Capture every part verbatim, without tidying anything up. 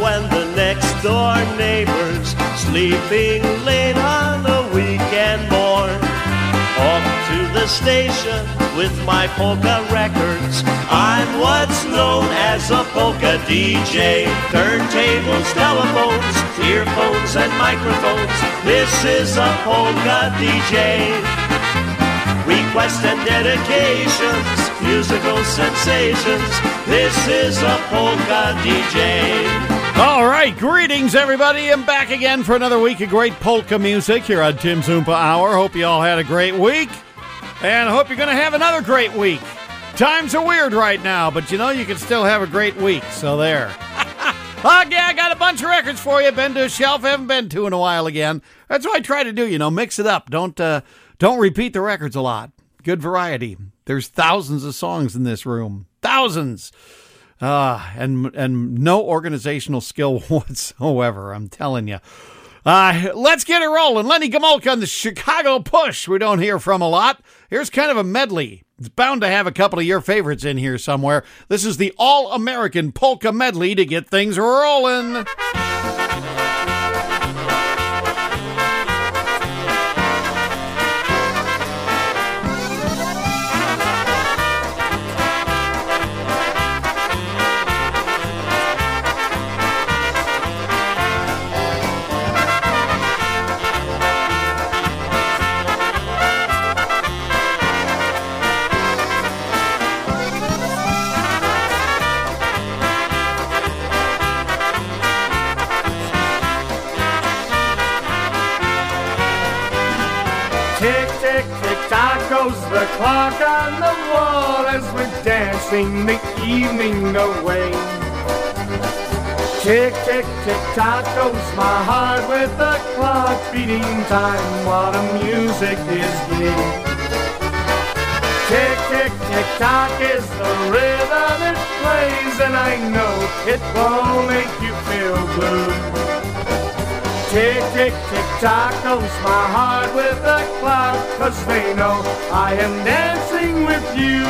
when the next door neighbor's sleeping late on a weekend morn. Off to the station with my polka records. I'm what's known as a polka D J. Turntables, telephones, earphones, and microphones. This is a polka D J. Requests and dedications, musical sensations. This is a polka D J. All right, greetings, everybody. I'm back again for another week of great polka music here on Tim's Oompa Hour. Hope you all had a great week, and I hope you're going to have another great week. Times are weird right now, but you know, you can still have a great week, so there. Oh, yeah, I got a bunch of records for you. Been to a shelf, haven't been to in a while again. That's what I try to do, you know, mix it up. Don't, uh, don't repeat the records a lot. Good variety. There's thousands of songs in this room. Thousands. Uh, and and no organizational skill whatsoever, I'm telling you. Uh, let's get it rolling. Lenny Gomulka on the Chicago Push. We don't hear from a lot. Here's kind of a medley. It's bound to have a couple of your favorites in here somewhere. This is the All-American Polka Medley to get things rolling. The clock on the wall as we're dancing the evening away. Tick, tick, tick, tock goes my heart with the clock beating time while the music is gay. Tick, tick, tick, tock is the rhythm it plays, and I know it won't make you feel blue. Tick, tick, tick, tock goes my heart with the clock, 'cause they know I am dancing with you.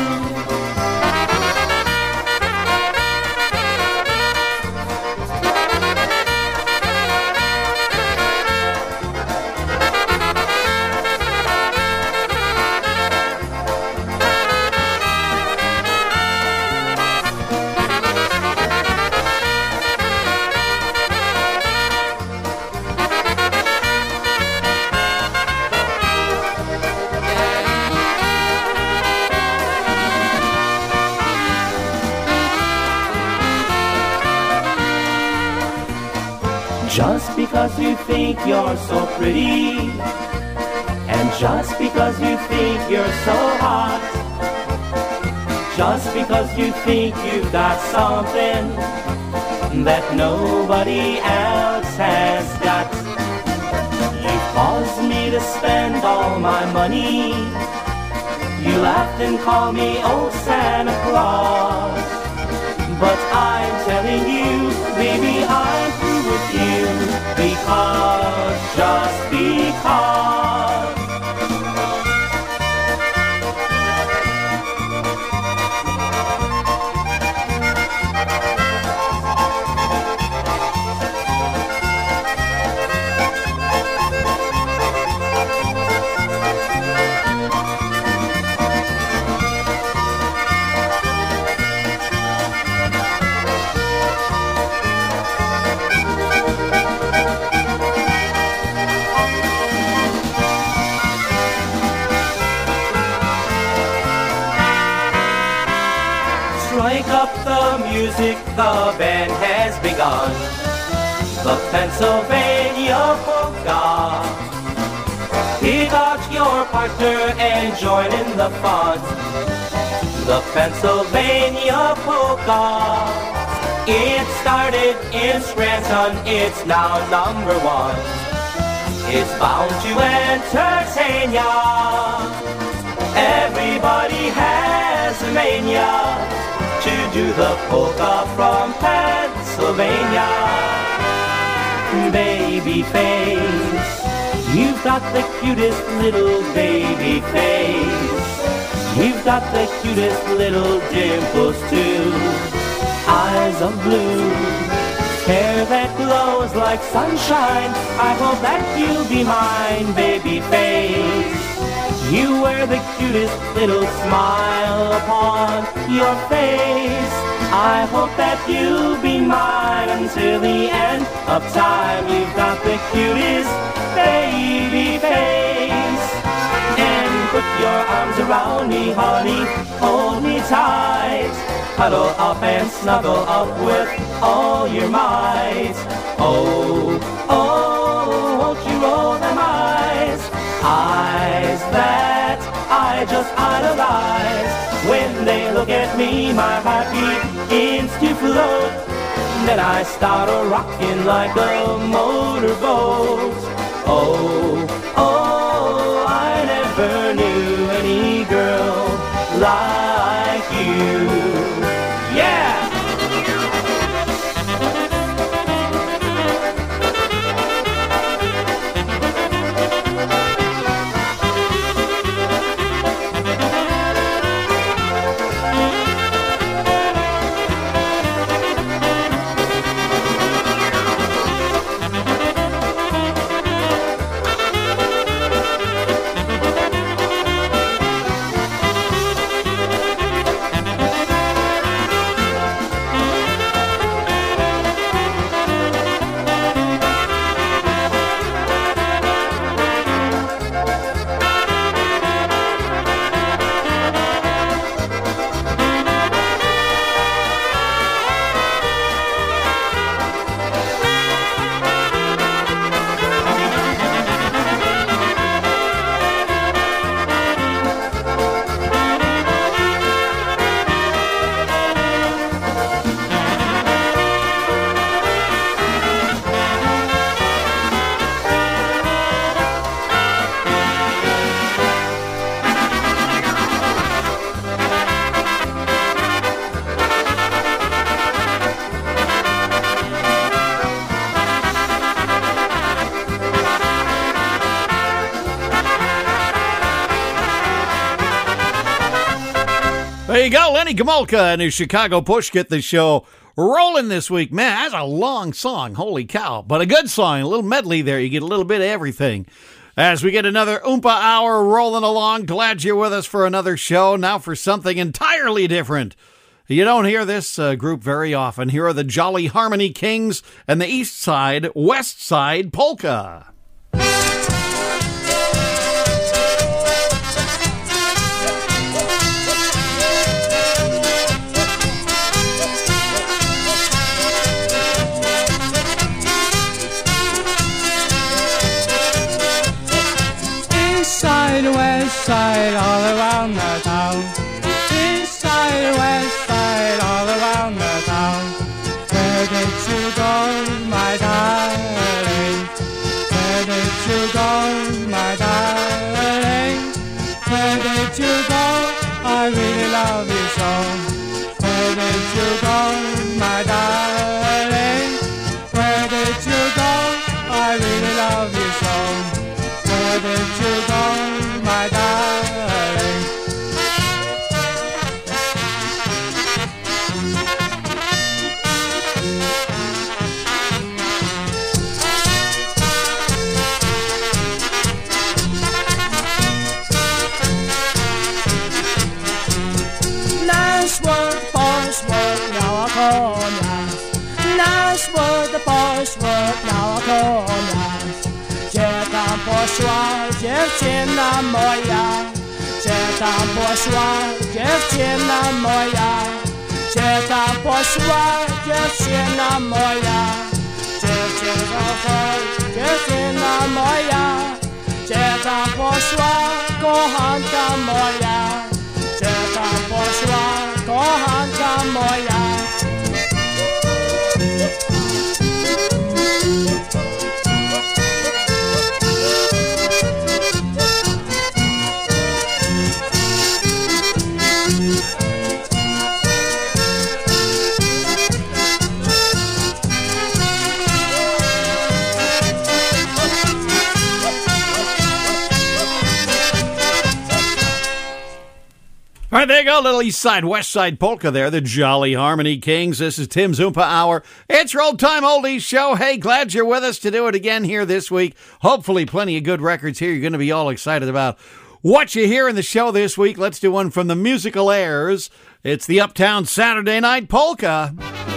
Just because you think you're so pretty, and just because you think you're so hot, just because you think you've got something that nobody else has got, you caused me to spend all my money. You laughed and called me old Santa Claus, but I'm telling you, baby, I'm through with you, because, just because. Strike up the music, the band has begun. The Pennsylvania polka. Pick out your partner and join in the fun. The Pennsylvania polka. It started in Scranton, it's now number one. It's bound to entertain ya. Everybody has a mania to do the polka from Pennsylvania. Baby face, you've got the cutest little baby face. You've got the cutest little dimples too. Eyes of blue, hair that glows like sunshine. I hope that you'll be mine, baby face. You wear the cutest little smile upon your face. I hope that you'll be mine until the end of time. You've got the cutest baby face. And put your arms around me, honey, hold me tight. Cuddle up and snuggle up with all your might. Oh, oh, won't you roll them eyes? Eyes that I just idolize. When they look at me, my heart begins to float. Then I start a-rocking like a motorboat. Oh, oh, I never knew any girl like you. Yeah! There you go, Lenny Gomulka and his Chicago Push get the show rolling this week. Man, that's a long song, holy cow. But a good song, a little medley there. You get a little bit of everything. As we get another Oompa Hour rolling along, glad you're with us for another show. Now for something entirely different. You don't hear this uh, group very often. Here are the Jolly Harmony Kings and the East Side, West Side Polka. West side, all around the town. East side, west side, all around the town. Where did you go, my darling? Where did you go, my darling? Where did you go? I really love you so. Where did you go, my darling? Where did you go? I really love you so. Where did you go, my darling? Nice work, boss work, now I come last. Nice work, boss work, now I come last. Czekam poszła dziewczyna moja, czekam poszła dziewczyna moja, czekam poszła dziewczyna moja, dziewczyna chodź, dziewczyna moja, czekam poszła kochanka moja, czekam poszła kochanka moja. All right, there you go, little East Side, West Side polka there, the Jolly Harmony Kings. This is Tim Zoompa Hour. It's your old-time oldies show. Hey, glad you're with us to do it again here this week. Hopefully plenty of good records here. You're going to be all excited about what you hear in the show this week. Let's do one from the musical airs. It's the Uptown Saturday Night Polka.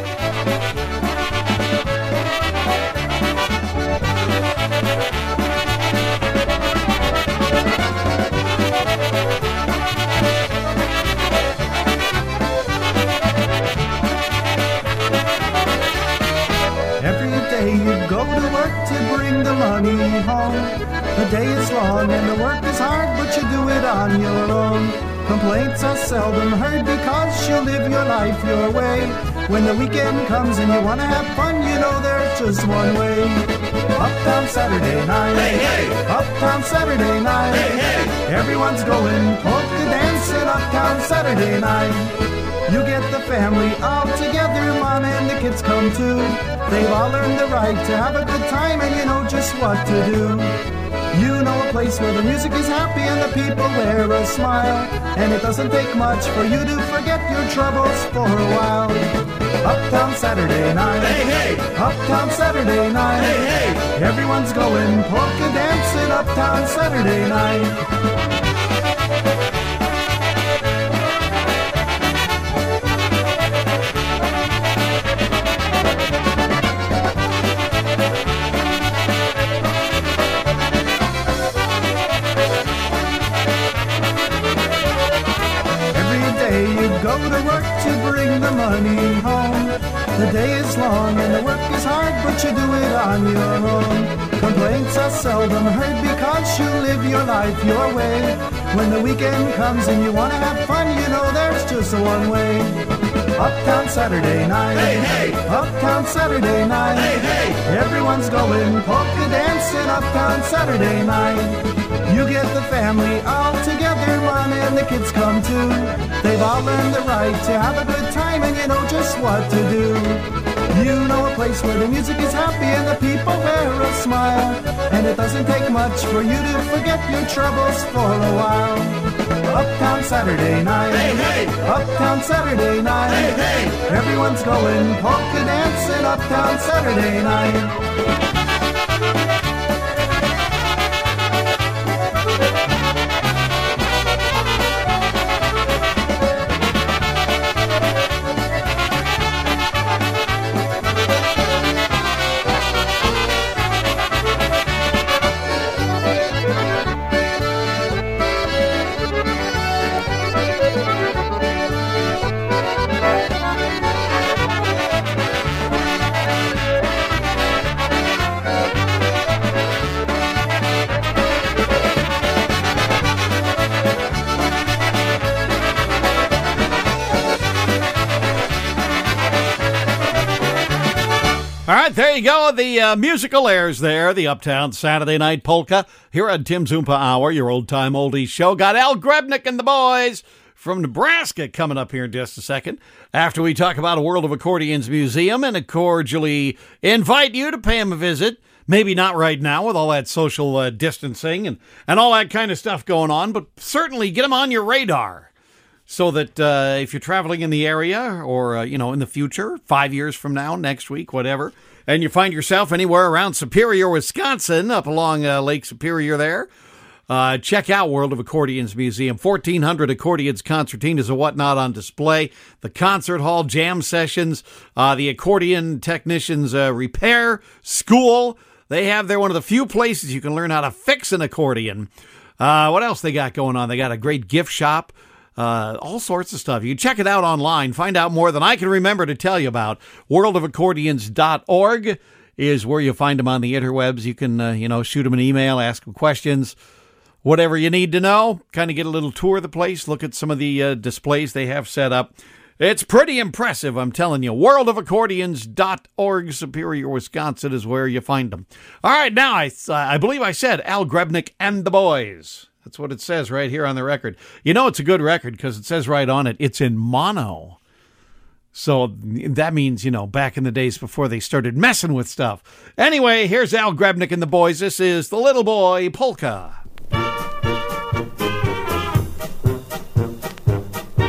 You go to work to bring the money home. The day is long and the work is hard, but you do it on your own. Complaints are seldom heard because you live your life your way. When the weekend comes and you want to have fun, you know there's just one way. Uptown Saturday night, hey, hey. Uptown Saturday night, hey, hey. Everyone's going polka dancing uptown Saturday night. You get the family all together, mom and the kids come too. They've all earned the right to have a good time and you know just what to do. You know a place where the music is happy and the people wear a smile. And it doesn't take much for you to forget your troubles for a while. Uptown Saturday night, hey, hey. Uptown Saturday night, hey, hey. Everyone's going polka dancing uptown Saturday night. Go to work to bring the money home. The day is long and the work is hard, but you do it on your own. Complaints are seldom heard because you live your life your way. When the weekend comes and you want to have fun, you know there's just one way. Uptown Saturday night, hey, hey. Uptown Saturday night, hey, hey. Everyone's going polka dancing uptown Saturday night. You get the family all together, mom and the kids come too. They've all learned the right to have a good time and you know just what to do. You know a place where the music is happy and the people wear a smile. And it doesn't take much for you to forget your troubles for a while. Uptown Saturday night, hey, hey. Uptown Saturday night, hey, hey. Everyone's going polka dancing uptown Saturday night. All right, there you go. The uh, musical airs there, the Uptown Saturday Night Polka, here at Tim Zoompa Hour, your old-time oldies show. Got Al Grebnick and the boys from Nebraska coming up here in just a second, after we talk about a World of Accordions museum and cordially invite you to pay them a visit. Maybe not right now with all that social uh, distancing and, and all that kind of stuff going on, but certainly get them on your radar. So that uh, if you're traveling in the area or, uh, you know, in the future, five years from now, next week, whatever, and you find yourself anywhere around Superior, Wisconsin, up along uh, Lake Superior there, uh, check out World of Accordions Museum. fourteen hundred accordions, concertinas, and whatnot on display. The concert hall, jam sessions, uh, the accordion technicians uh, repair school. They have there one of the few places you can learn how to fix an accordion. Uh, what else they got going on? They got a great gift shop. Uh, all sorts of stuff. You can check it out online. Find out more than I can remember to tell you about. world of accordions dot org is where you find them on the interwebs. You can, uh, you know, shoot them an email, ask them questions, whatever you need to know. Kind of get a little tour of the place. Look at some of the uh, displays they have set up. It's pretty impressive, I'm telling you. world of accordions dot org, Superior, Wisconsin is where you find them. All right, now I, uh, I believe I said Al Grebnick and the boys. That's what it says right here on the record. You know it's a good record because it says right on it, it's in mono. So that means, you know, back in the days before they started messing with stuff. Anyway, here's Al Grebnick and the boys. This is The Little Boy Polka.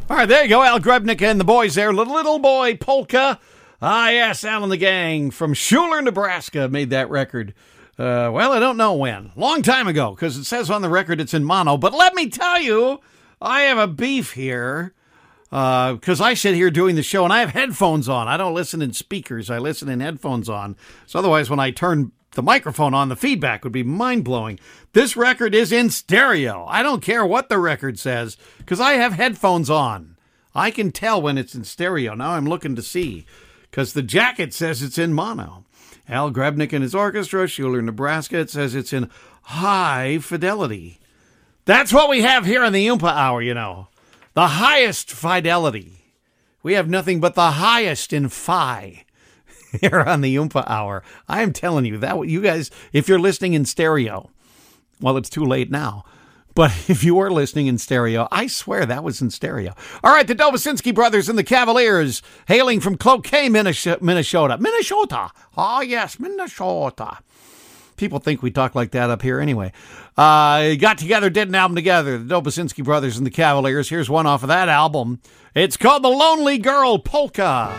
All right, there you go. Al Grebnick and the boys there. Little, little Boy Polka. Ah, yes, Al and the gang from Schuler, Nebraska made that record. Uh, well, I don't know when. Long time ago, because it says on the record it's in mono. But let me tell you, I have a beef here, because uh, I sit here doing the show, and I have headphones on. I don't listen in speakers. I listen in headphones on. So otherwise, when I turn the microphone on, the feedback would be mind-blowing. This record is in stereo. I don't care what the record says, because I have headphones on. I can tell when it's in stereo. Now I'm looking to see, because the jacket says it's in mono. Al Grebnick and his orchestra, Schuler, Nebraska, it says it's in high fidelity. That's what we have here on the Oompa Hour, you know. The highest fidelity. We have nothing but the highest in phi here on the Oompa Hour. I am telling you, that you guys, if you're listening in stereo, well, it's too late now. But if you were listening in stereo, I swear that was in stereo. All right, the Dobosinski Brothers and the Cavaliers, hailing from Cloquet, Minnesota. Minnesota. Oh, yes, Minnesota. People think we talk like that up here anyway. Uh, got together, did an album together, the Dobosinski Brothers and the Cavaliers. Here's one off of that album. It's called The Lonely Girl Polka.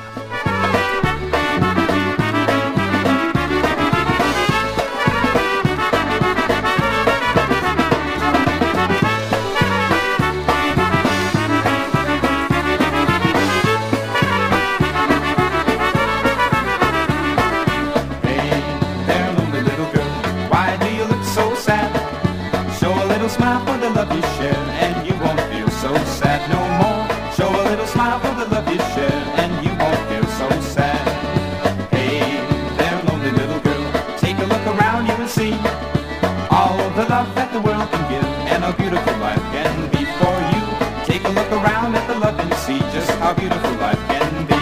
Smile for the love you share, and you won't feel so sad no more. Show a little smile for the love you share, and you won't feel so sad. Hey, there, lonely little girl, take a look around you and see all the love that the world can give, and how beautiful life can be for you. Take a look around at the love and see just how beautiful life can be.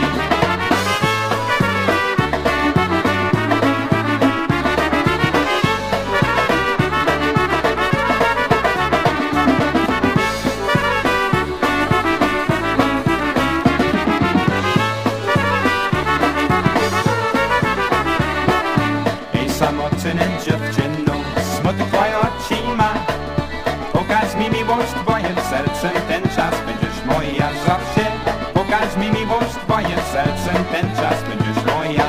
Sercem ten czas będziesz moja zawsze. Pokaż mi miłość twoje, sercem ten czas będziesz moja.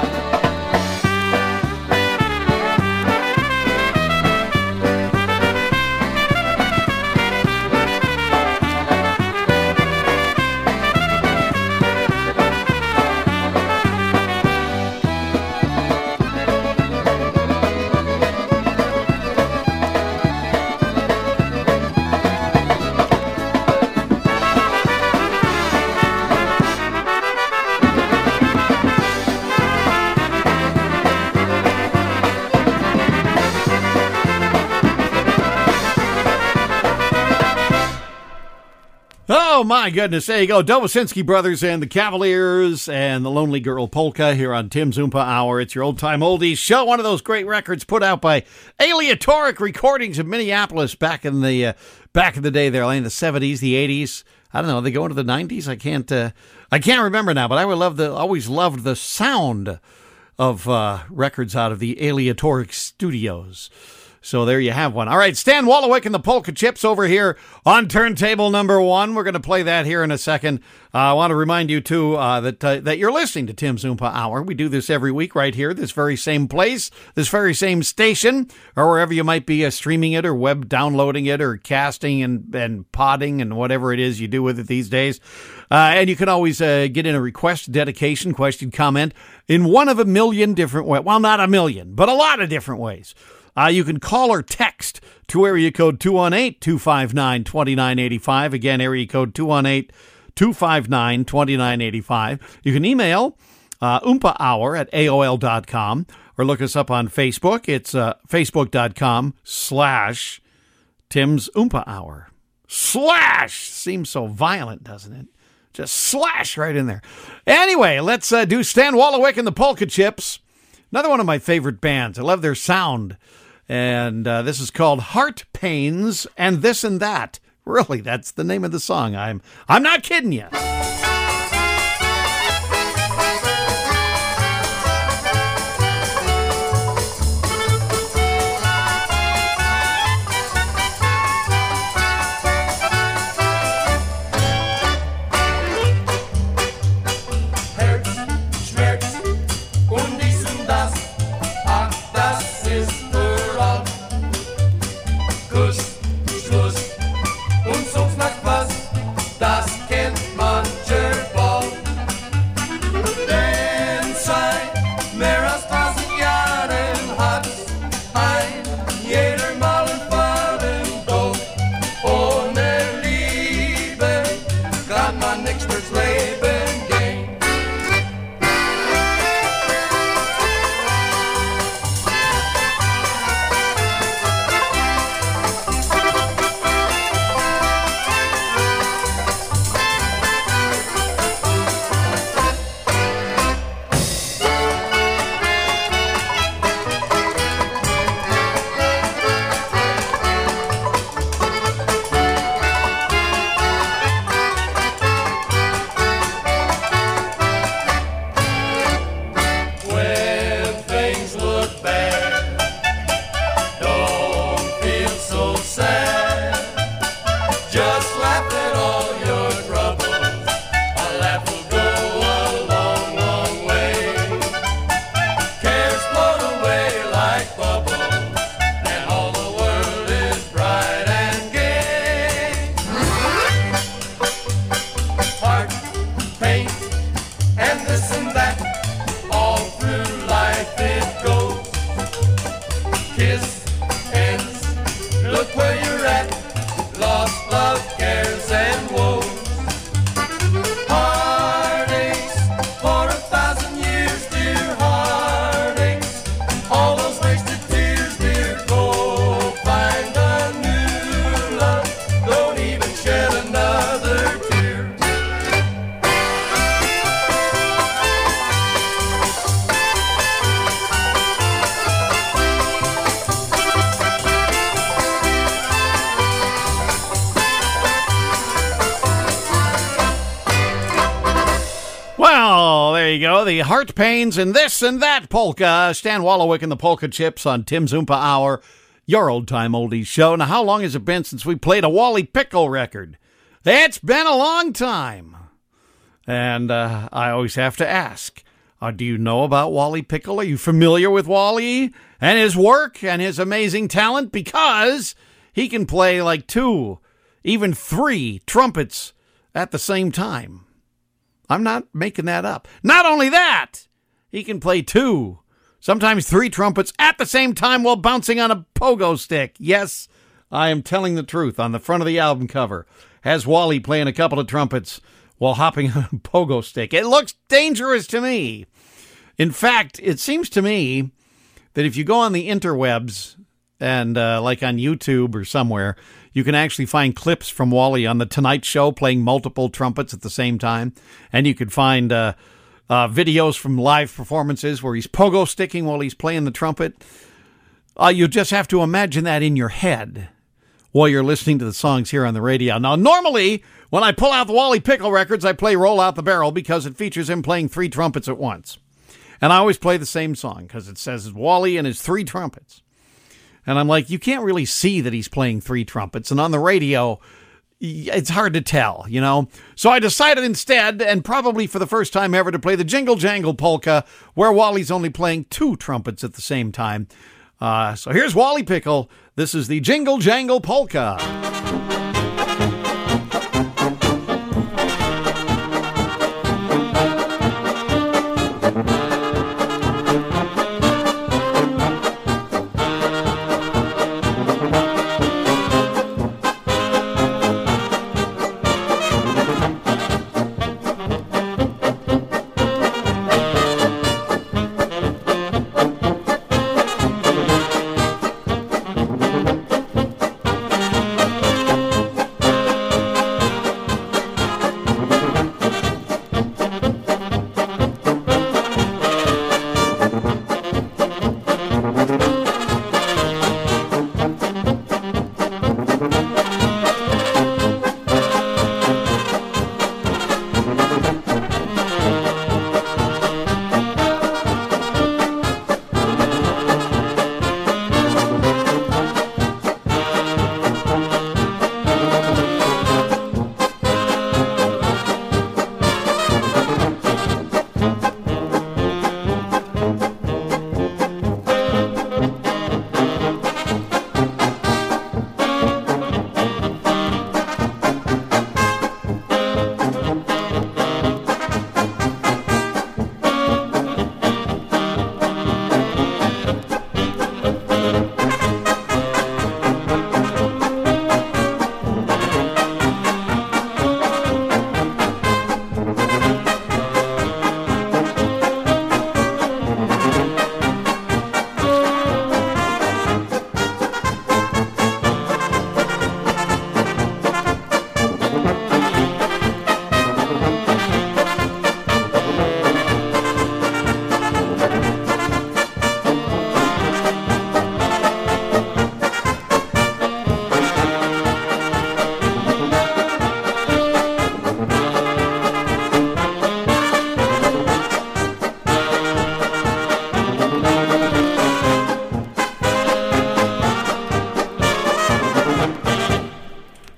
Oh, my goodness. There you go. Dobosinski Brothers and the Cavaliers and the Lonely Girl Polka here on Tim's Oompa Hour. It's your old-time oldies show. One of those great records put out by Aleatoric Recordings of Minneapolis back in the uh, back in the day there, like in the seventies, the eighties. I don't know. They go into the nineties? I can't uh, I can't remember now, but I would love the always loved the sound of uh, records out of the Aleatoric Studios. So there you have one. All right, Stan Wolowick and the Polka Chips over here on turntable number one. We're going to play that here in a second. Uh, I want to remind you, too, uh, that uh, that you're listening to Tim's Oompa Hour. We do this every week right here, this very same place, this very same station, or wherever you might be uh, streaming it or web downloading it or casting and, and podding and whatever it is you do with it these days. Uh, and you can always uh, get in a request, dedication, question, comment in one of a million different ways. Well, not a million, but a lot of different ways. Uh, you can call or text to area code two one eight, two five nine, two nine eight five. Again, area code two one eight, two five nine, two nine eight five. You can email uh, oompa hour at A O L dot com or look us up on Facebook. It's uh, facebook.com slash Tim's Oompa Hour. Slash! Seems so violent, doesn't it? Just slash right in there. Anyway, let's uh, do Stan Wolowick and the Polka Chips. Another one of my favorite bands. I love their sound. And uh, this is called Heart Pains and This and That. Really, that's the name of the song. I'm I'm not kidding you. on my Nixter's Laban game. The Heart Pains and This and That Polka. Stan Wolowick and the Polka Chips on Tim's Oompa Hour, your old-time oldies show. Now, how long has it been since we played a Wally Pickle record? It's been a long time. And uh, I always have to ask, uh, do you know about Wally Pickle? Are you familiar with Wally and his work and his amazing talent? Because he can play like two, even three trumpets at the same time. I'm not making that up. Not only that, he can play two, sometimes three trumpets at the same time while bouncing on a pogo stick. Yes, I am telling the truth. On the front of the album cover has Wally playing a couple of trumpets while hopping on a pogo stick. It looks dangerous to me. In fact, it seems to me that if you go on the interwebs and uh, like on YouTube or somewhere, you can actually find clips from Wally on The Tonight Show playing multiple trumpets at the same time. And you could find uh, uh, videos from live performances where he's pogo sticking while he's playing the trumpet. Uh, you just have to imagine that in your head while you're listening to the songs here on the radio. Now, normally, when I pull out the Wally Pickle records, I play Roll Out the Barrel because it features him playing three trumpets at once. And I always play the same song because it says Wally and his three trumpets. And I'm like, you can't really see that he's playing three trumpets. And on the radio, it's hard to tell, you know. So I decided instead, and probably for the first time ever, to play the Jingle Jangle Polka, where Wally's only playing two trumpets at the same time. Uh, so here's Wally Pickle. This is the Jingle Jangle Polka.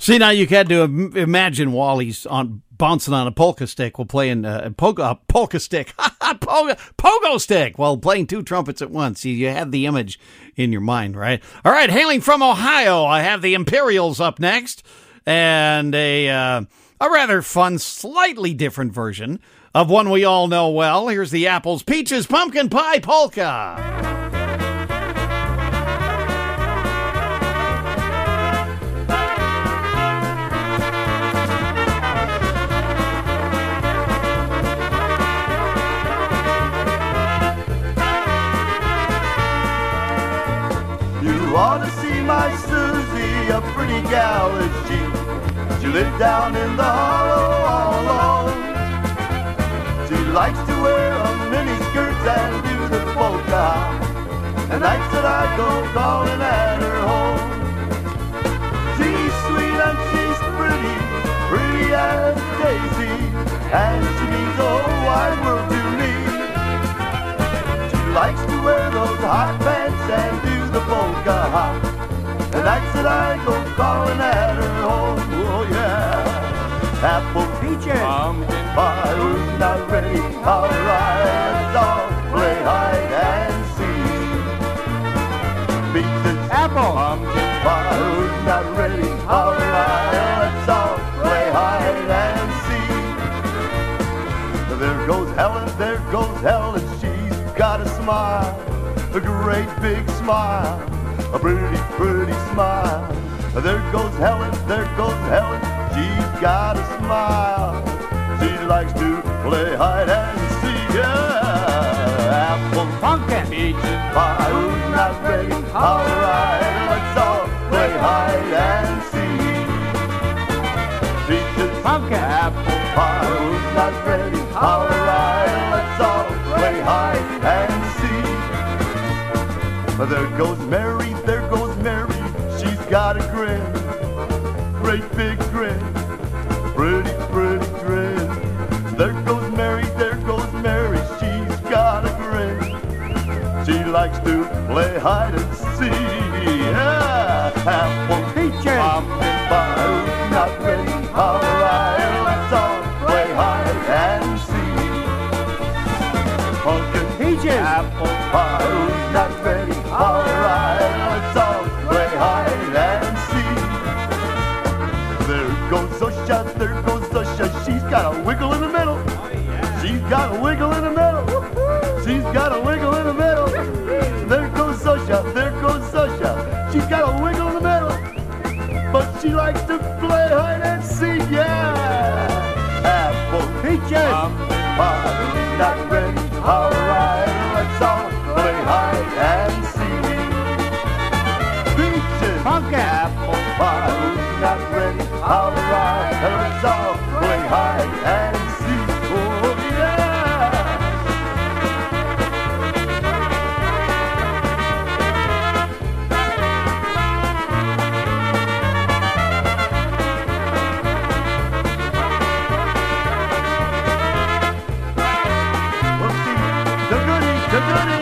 See, now you had to im- imagine while he's on bouncing on a polka stick while playing uh, a polka, uh, polka stick, polka, pogo stick while playing two trumpets at once. You, you had the image in your mind, right? All right, hailing from Ohio, I have the Imperials up next, and a uh, a rather fun, slightly different version of one we all know well. Here's the Apples, Peaches, Pumpkin Pie Polka. You ought to see my Susie, a pretty gal is she. She lived down in the hollow all alone. She likes to wear a mini skirt and do the polka. And nights that I go calling at her home. She's sweet and she's pretty, pretty as a daisy, and she means the whole wide world to me. She likes to wear those hot pants and do the polka. The nights that I go calling at her home. Oh yeah. Apple, peaches, pumpkin pie, who's not ready? Alright, let's all play hide and seek. Peaches, apple, pumpkin pie, who's not ready? Alright, let's all play hide and seek. There goes Helen, there goes Helen, she's got a smile, a great big smile, a pretty, pretty smile. There goes Helen, there goes Helen, she's got a smile. She likes to play hide and seek. Yeah. Apple, pumpkin, peaches, pie, who's not ready? Alright, let's all play hide and seek. Peaches, pumpkin, apple pie, who's not ready? Alright, let's all play hide and seek. There goes Mary, there goes Mary, she's got a grin, great big grin, pretty, pretty grin. There goes Mary, there goes Mary, she's got a grin. She likes to play hide and seek. Yeah. Apple, peaches, pumpkin pie, who's not ready? Alright, let's all play hide and seek. Pumpkin, peaches, apple pie, who's not ready? Alright, let's all play hide and seek. There goes Zosha, there goes Zosha, she's got a wiggle in the middle. She's got a wiggle in the middle. She's got a wiggle in the middle. There goes Zosha, there goes Zosha, she's got a wiggle in the middle. But she likes to play hide and seek, yeah. Apple, peaches, pie, who's not ready? Alright, let's all play hide and seek. Peaches, pumpkin, apple pie, who's not ready? Alright, let's all play hide and seek. Oh yeah. Let's see, the goodie, the goodie.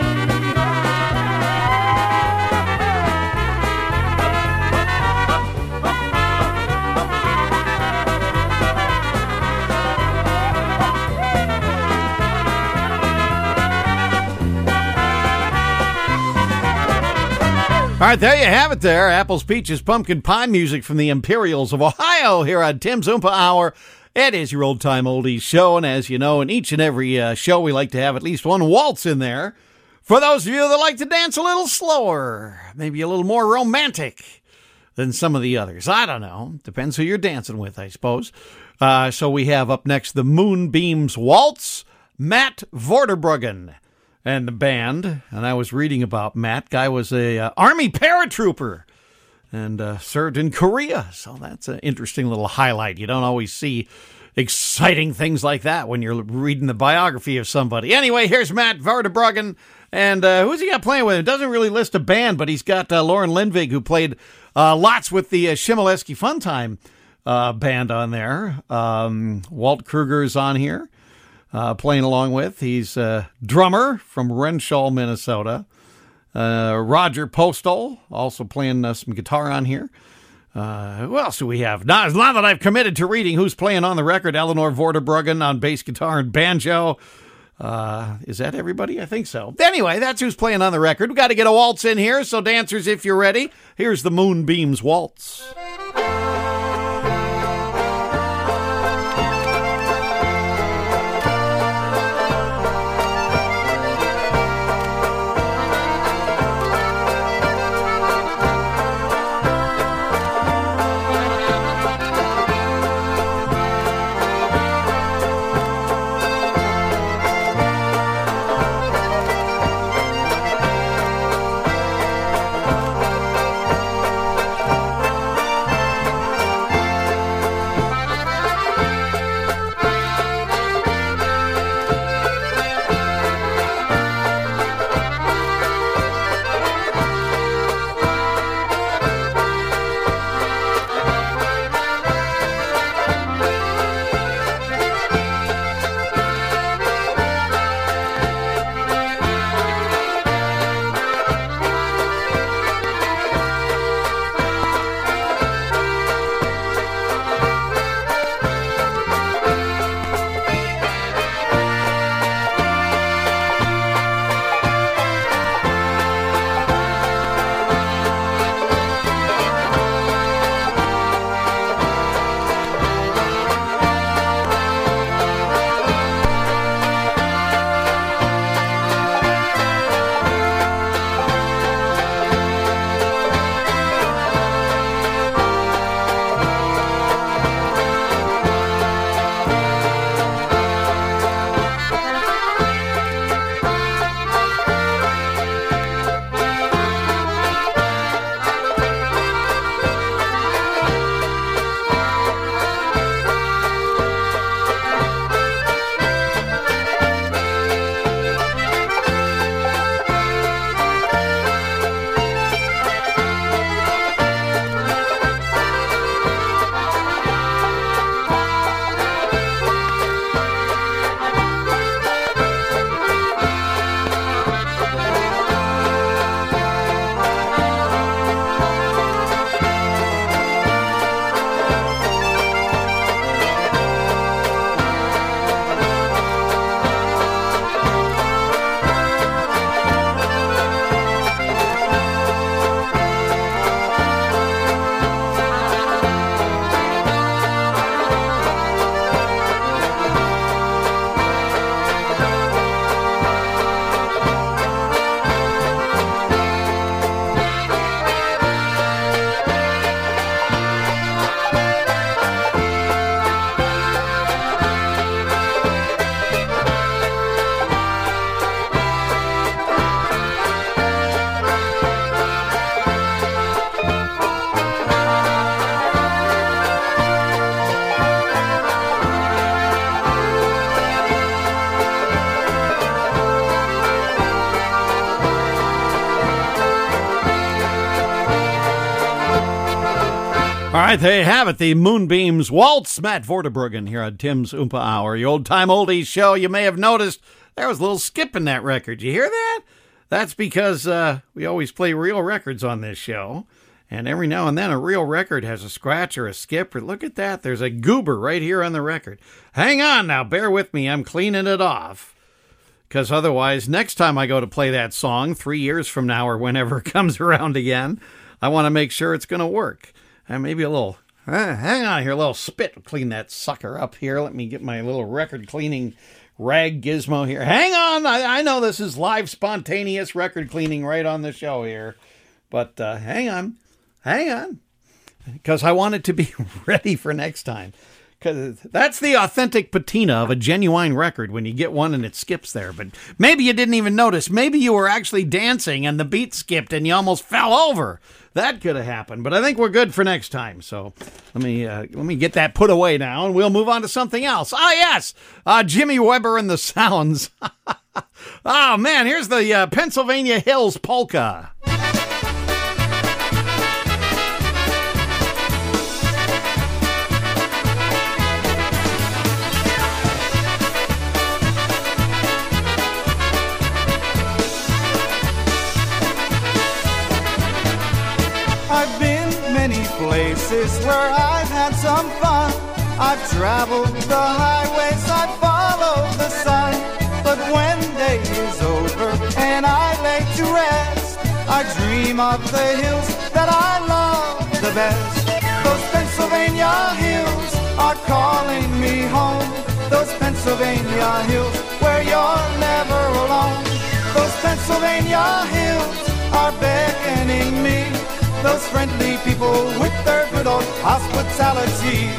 All right, there you have it there. Apples, Peaches, Pumpkin Pie music from the Imperials of Ohio here on Tim's Oompa Hour. It is your old-time oldies show, and as you know, in each and every uh, show, we like to have at least one waltz in there. For those of you that like to dance a little slower, maybe a little more romantic than some of the others. I don't know. Depends who you're dancing with, I suppose. Uh, so we have up next the Moonbeams Waltz, Matt Vorderbruggen and the band. And I was reading about Matt. Guy was a uh, Army paratrooper and uh, served in Korea. So that's an interesting little highlight. You don't always see exciting things like that when you're reading the biography of somebody. Anyway, here's Matt Vorderbruggen. And uh, who's he got playing with him? It doesn't really list a band, but he's got uh, Lauren Lindvig, who played uh, lots with the uh, Shimoleski Funtime uh, band on there. Um, Walt Kruger's on here. Uh, playing along with. He's a drummer from Renshaw, Minnesota. Uh, Roger Postal, also playing uh, some guitar on here. Uh, who else do we have? Now, now that I've committed to reading who's playing on the record, Eleanor Vorderbruggen on bass guitar and banjo. Uh, is that everybody? I think so. Anyway, that's who's playing on the record. We got to get a waltz in here, so dancers, if you're ready, here's the Moonbeams Waltz. All right, there you have it, the Moonbeams Waltz. Matt Vorderbruggen here on Tim's Oompa Hour, your old-time oldies show. You may have noticed there was a little skip in that record. You hear that? That's because uh, we always play real records on this show, and every now and then a real record has a scratch or a skip. Or look at that, there's a goober right here on the record. Hang on now, bear with me, I'm cleaning it off. Because otherwise, next time I go to play that song, three years from now or whenever it comes around again, I want to make sure it's going to work. And maybe a little, uh, hang on here, a little spit. Clean that sucker up here. Let me get my little record cleaning rag gizmo here. Hang on, I, I know this is live, spontaneous record cleaning right on the show here. But uh, hang on, hang on. Because I want it to be ready for next time. Because that's the authentic patina of a genuine record when you get one and it skips there. But maybe you didn't even notice. Maybe you were actually dancing and the beat skipped and you almost fell over. That could have happened. But I think we're good for next time. So let me uh, let me get that put away now and we'll move on to something else. Ah, yes, uh, Jimmy Weber and the Sounds. Oh, man, here's the uh, Pennsylvania Hills Polka. I've been many places places where I've had some fun. I've traveled the highways, I've followed the sun. But when day is over and I lay to rest, I dream of the hills that I love the best. Those Pennsylvania hills are calling me home. Those Pennsylvania hills where you're never alone. Those Pennsylvania hills are beckoning me. Those friendly people with their good old hospitality.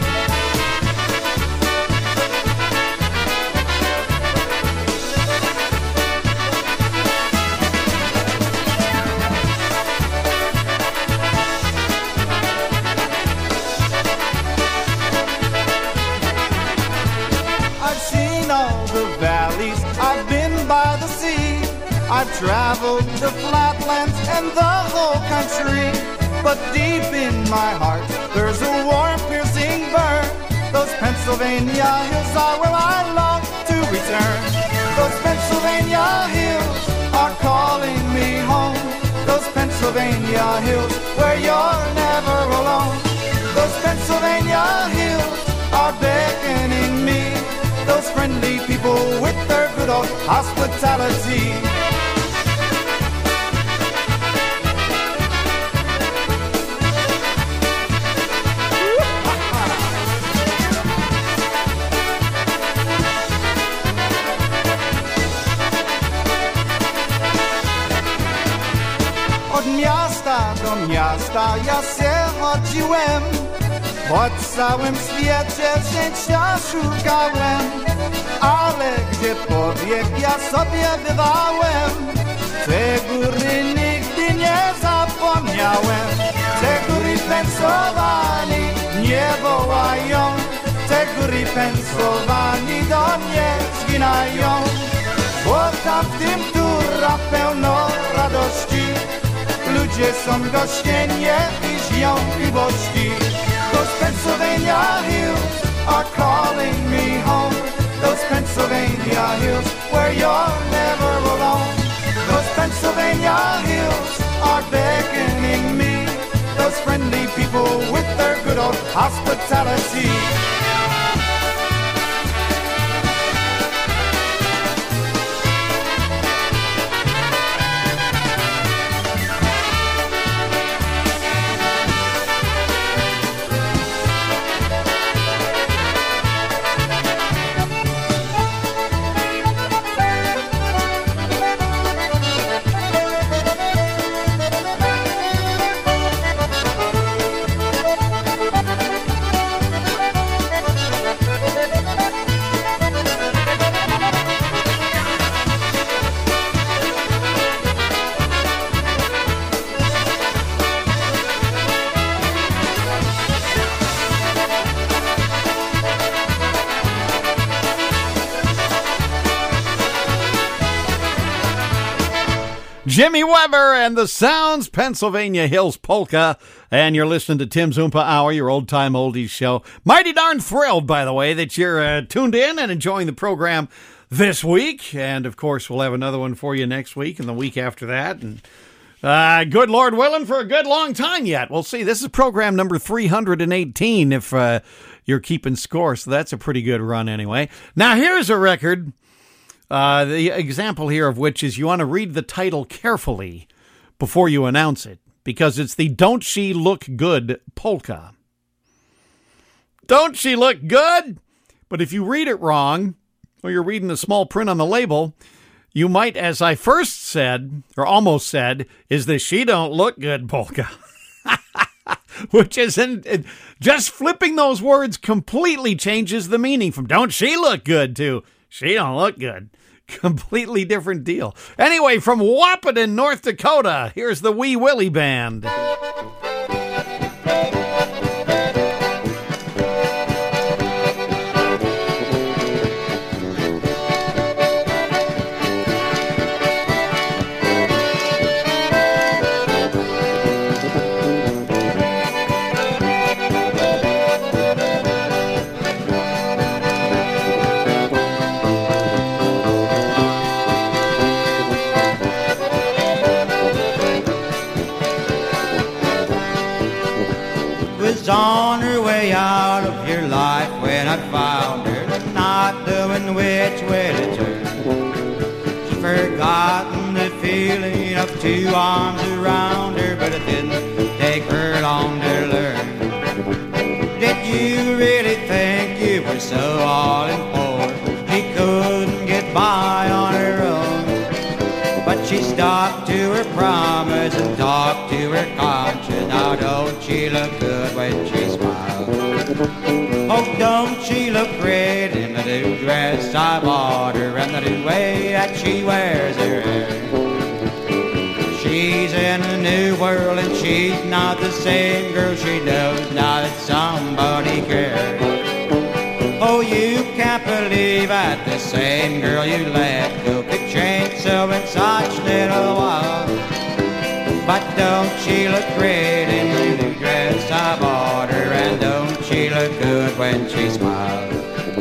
I've seen all the valleys, I've been by the sea, I've traveled the flatlands and the whole country. But deep in my heart, there's a warm, piercing burn. Those Pennsylvania hills are where I long to return. Those Pennsylvania hills are calling me home. Those Pennsylvania hills where you're never alone. Those Pennsylvania hills are beckoning me. Those friendly people with their good old hospitality. Od miasta do miasta ja się chodziłem, po całym świecie szczęścia szukałem, ale gdzie powiek ja sobie bywałem, te góry nigdy nie zapomniałem. Te góry Pensylwanii nie wołają, te góry Pensylwanii do mnie zginają, bo tam w tym tura pełno radości. Ludzie są gościnnie i żyją miłości. Those Pennsylvania hills are calling me home. Those Pennsylvania hills where you're never alone. Those Pennsylvania hills are beckoning me. Those friendly people with their good old hospitality. Jimmy Weber and the Sounds, Pennsylvania Hills Polka, and you're listening to Tim's Oompa Hour, your old-time oldies show. Mighty darn thrilled, by the way, that you're uh, tuned in and enjoying the program this week, and of course we'll have another one for you next week and the week after that, and uh, good Lord willing, for a good long time yet. We'll see. This is program number three hundred eighteen, if uh, you're keeping score, so that's a pretty good run anyway. Now here's a record. Uh, the example here of which is you want to read the title carefully before you announce it, because it's the Don't She Look Good polka. Don't she look good? But if you read it wrong, or you're reading the small print on the label, you might, as I first said, or almost said, is the She Don't Look Good polka. Which isn't, just flipping those words completely changes the meaning from Don't She Look Good to She Don't Look Good. Completely different deal. Anyway, from Wahpeton, North Dakota, here's the Wee Willie Band. not knowing which way to turn. She's forgotten the feeling of two arms around her, but it didn't take her long to learn. Did you really think you were so all important she couldn't get by on her own? But she stuck to her promise and talked to her conscience. Now don't she look good when she smiles? Oh, don't she look great in the new dress I bought her and the new way that she wears her hair? She's in a new world and she's not the same girl she knows now that somebody cares. Oh, you can't believe that the same girl you let go could change so in such little while. But don't she look great in the new dress I bought her, and don't she look good when she smiles?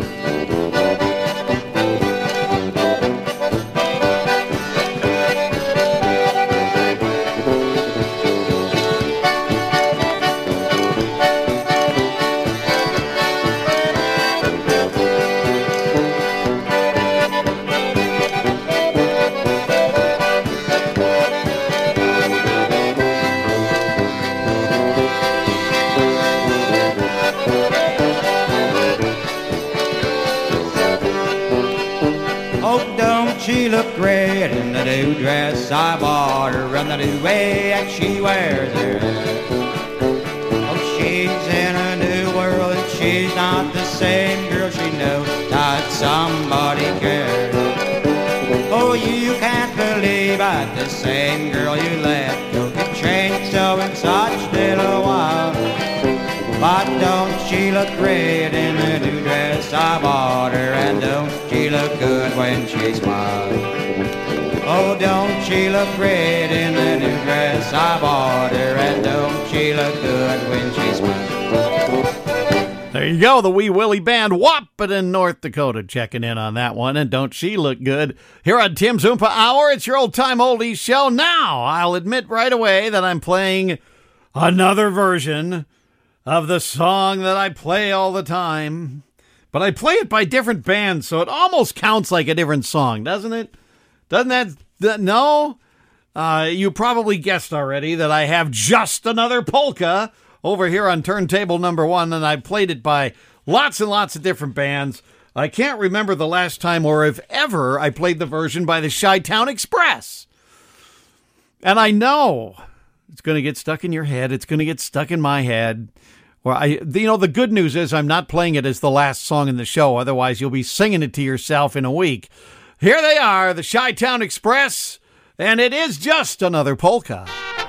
She look great in the new dress I bought her and the new way that she wears her hair. Oh, she's in a new world and she's not the same girl she knows that somebody cares. Oh, you can't believe that the same girl you let go could change so in such little while. But don't she look great in the new dress I bought her, and don't she look good when she smiles? Oh, don't she look great in the new dress I bought her, and don't she look good when she smiles? There you go, the Wee Willie Band, Wahpeton in North Dakota, checking in on that one, and don't she look good? Here on Tim's Oompa Hour, it's your old-time oldies show. Now, I'll admit right away that I'm playing another version of the song that I play all the time, but I play it by different bands, so it almost counts like a different song, doesn't it? Doesn't that, that no? Uh, you probably guessed already that I have Just Another Polka over here on turntable number one, and I played it by lots and lots of different bands. I can't remember the last time or if ever I played the version by the Chi-Town Express. And I know it's going to get stuck in your head. It's going to get stuck in my head. Well, I, you know, the good news is I'm not playing it as the last song in the show. Otherwise, you'll be singing it to yourself in a week. Here they are, the Chi-Town Express, and it is Just Another Polka.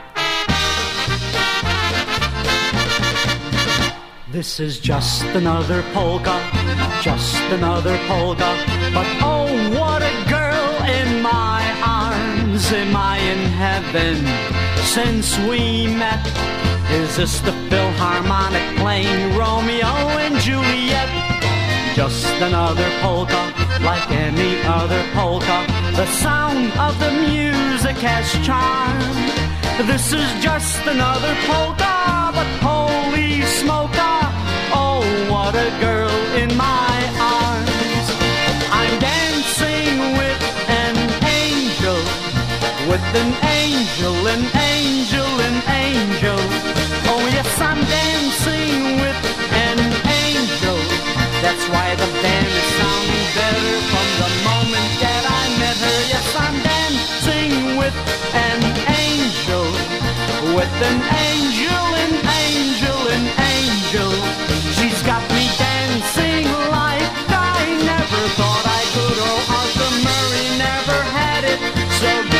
This is just another polka, just another polka. But oh, what a girl in my arms. Am I in heaven since we met? Is this the Philharmonic playing Romeo and Juliet? Just another polka, like any other polka. The sound of the music has charm. This is just another polka, but holy smoker, oh, what a girl in my arms. I'm dancing with an angel, with an angel, an angel, an angel. Oh, yes, I'm dancing with an angel. That's why the band is sounding better from the moment that I met her. Yes, I'm dancing with an angel, with an angel, an angel, an angel. She's got me dancing like I never thought I could. Oh, Arthur Murray never had it so good.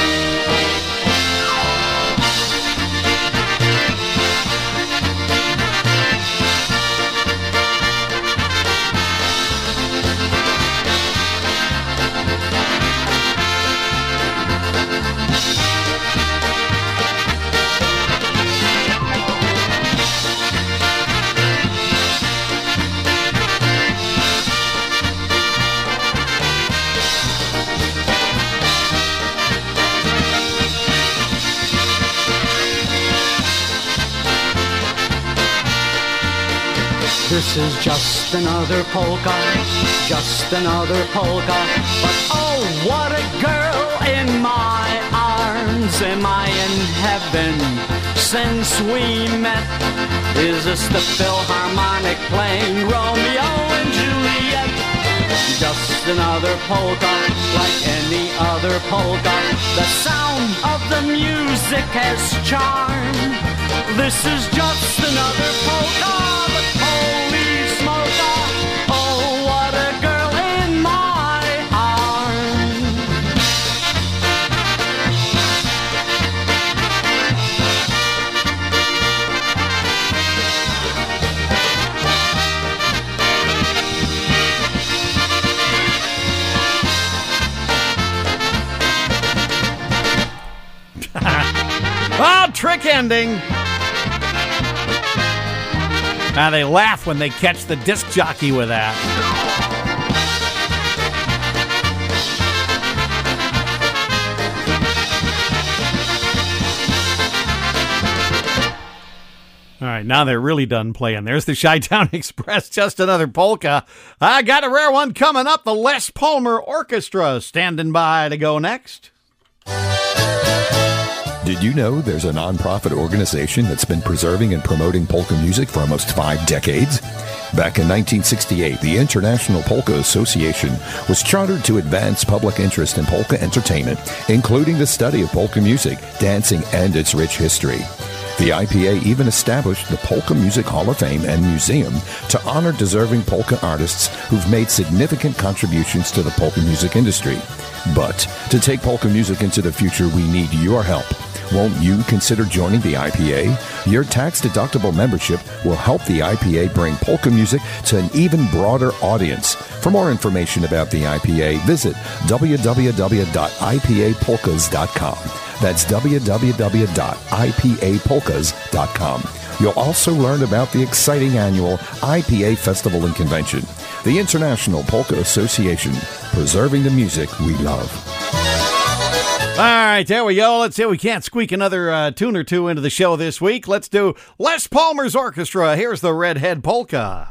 This is just another polka, just another polka. But oh, what a girl in my arms. Am I in heaven since we met? Is this the Philharmonic playing Romeo and Juliet? Just another polka, like any other polka. The sound of the music has charm. This is just another polka, but holy smoke, oh, what a girl in my arms. Oh, trick ending. Now they laugh when they catch the disc jockey with that. All right, now they're really done playing. There's the Chi-Town Express, just another polka. I got a rare one coming up. The Les Palmer Orchestra standing by to go next. Did you know there's a nonprofit organization that's been preserving and promoting polka music for almost five decades? Back in nineteen sixty-eight, the International Polka Association was chartered to advance public interest in polka entertainment, including the study of polka music, dancing, and its rich history. The I P A even established the Polka Music Hall of Fame and Museum to honor deserving polka artists who've made significant contributions to the polka music industry. But to take polka music into the future, we need your help. Won't you consider joining the I P A? Your tax-deductible membership will help the I P A bring polka music to an even broader audience. For more information about the I P A, visit w w w dot i p a polkas dot com. That's w w w dot i p a polkas dot com. You'll also learn about the exciting annual I P A Festival and Convention. The International Polka Association, preserving the music we love. All right, there we go. Let's see if we can't squeak another uh, tune or two into the show this week. Let's do Les Palmer's Orchestra. Here's the Redhead Polka.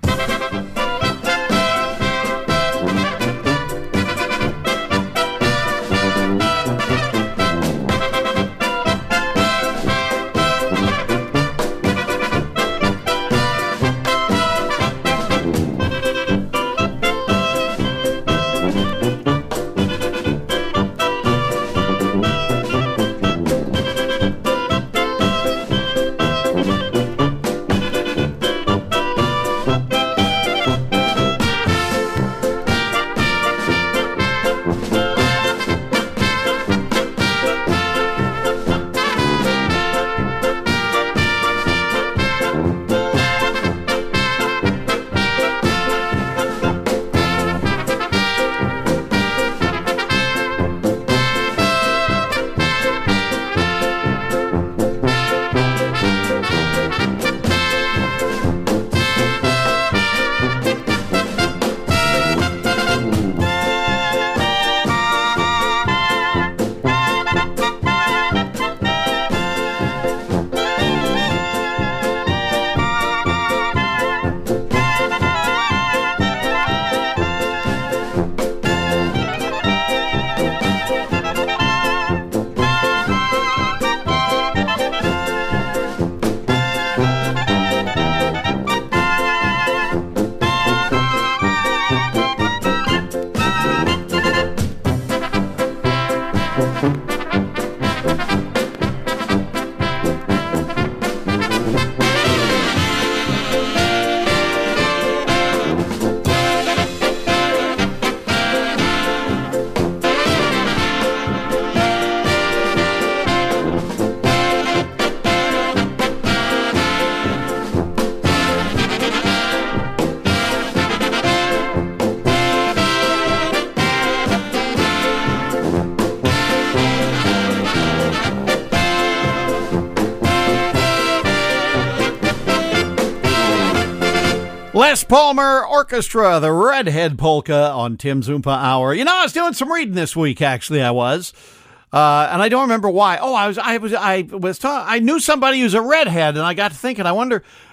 Les Palmer Orchestra, the Redhead Polka on Tim's Oompa Hour. You know, I was doing some reading this week, actually, I was. Uh, and I don't remember why. Oh, I was, I was, I was, ta- I knew somebody who's a redhead, and I got to thinking, I wonder,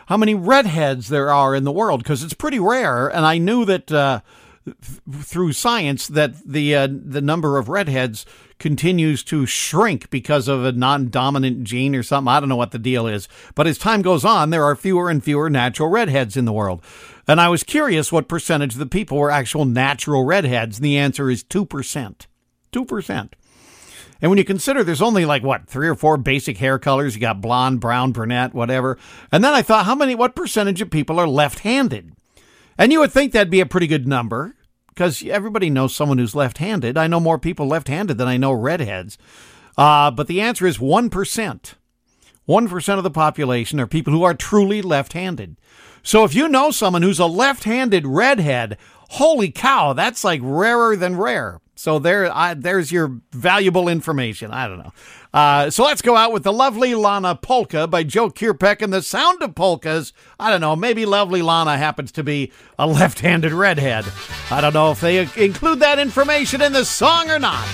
how many redheads there are in the world, because it's pretty rare. And I knew that uh, th- through science that the uh, the number of redheads continues to shrink because of a non-dominant gene or something. I don't know what the deal is. But as time goes on, there are fewer and fewer natural redheads in the world. And I was curious what percentage of the people were actual natural redheads. And the answer is two percent. two percent. And when you consider there's only like, what, three or four basic hair colors. You got blonde, brown, brunette, whatever. And then I thought, how many, what percentage of people are left-handed? And you would think that'd be a pretty good number, because everybody knows someone who's left-handed. I know more people left-handed than I know redheads. Uh, but the answer is one percent. one percent of the population are people who are truly left-handed. So if you know someone who's a left-handed redhead, holy cow, that's like rarer than rare. So there, I, there's your valuable information. I don't know. Uh, so let's go out with the Lovely Lana Polka by Joe Kierpeck and the Sound of Polkas. I don't know. Maybe Lovely Lana happens to be a left-handed redhead. I don't know if they include that information in the song or not.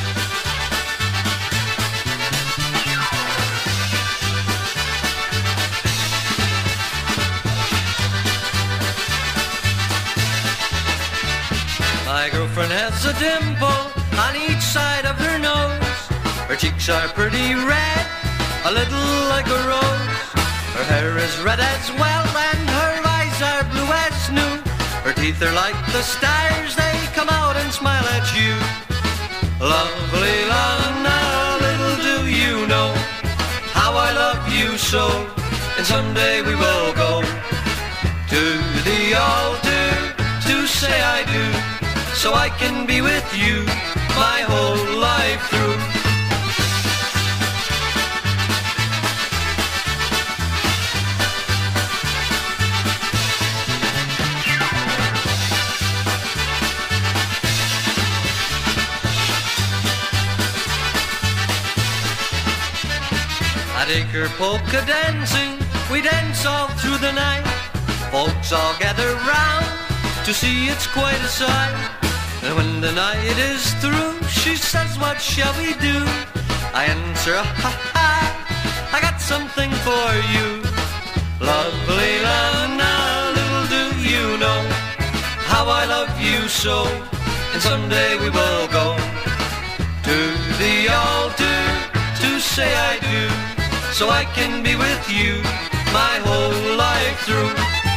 My girlfriend has a dimple on each side of her nose. Her cheeks are pretty red, a little like a rose. Her hair is red as well, and her eyes are blue as new. Her teeth are like the stars, they come out and smile at you. Lovely Lana, little do you know how I love you so. And someday we will go to the altar to say I do, so I can be with you my whole life through. I take her polka dancing, we dance all through the night. Folks all gather round to see it's quite a sight. And when the night is through, she says, what shall we do? I answer, ha ha, I got something for you. Lovely Lana, little do you know how I love you so. And someday we will go to the altar to say I do, so I can be with you my whole life through.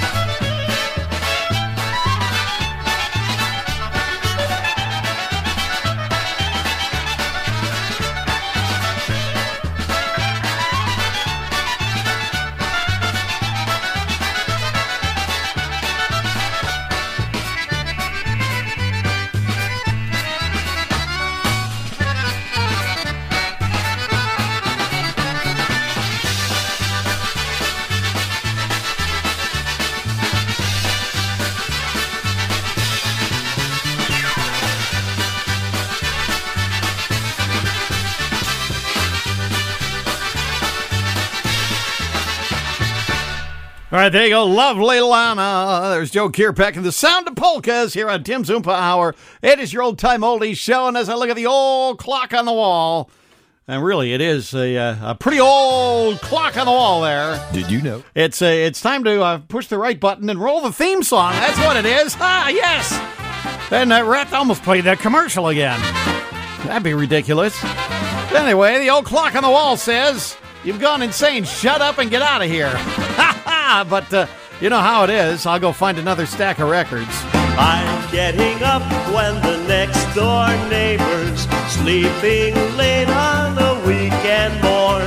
All right, there you go. Lovely Lana. There's Joe Kierpeck and the Sound of Polkas here on Tim's Oompa Hour. It is your old-time oldies show, and as I look at the old clock on the wall, and really it is a, uh, a pretty old clock on the wall there. Did you know? It's uh, it's time to uh, push the right button and roll the theme song. That's what it is. Ah, yes. And uh, Rat almost played that commercial again. That'd be ridiculous. Anyway, the old clock on the wall says, you've gone insane. Shut up and get out of here. Ha ha! But uh, you know how it is. I'll go find another stack of records. I'm getting up when the next door neighbor's sleeping late on a weekend morn.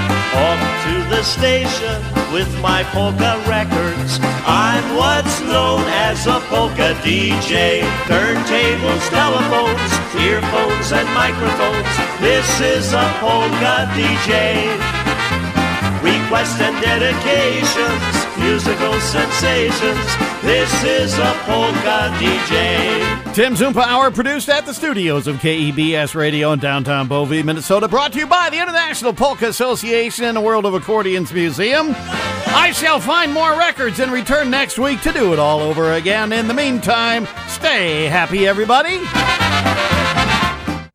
Off to the station with my polka records. I'm what's known as a polka D J. Turntables, telephones, earphones, and microphones. This is a polka D J. Requests and dedications, musical sensations. This is a polka D J. Tim's Oompa Hour, produced at the studios of K E B S Radio in downtown Bovey, Minnesota. Brought to you by the International Polka Association and the World of Accordions Museum. I shall find more records and return next week to do it all over again. In the meantime, stay happy, everybody.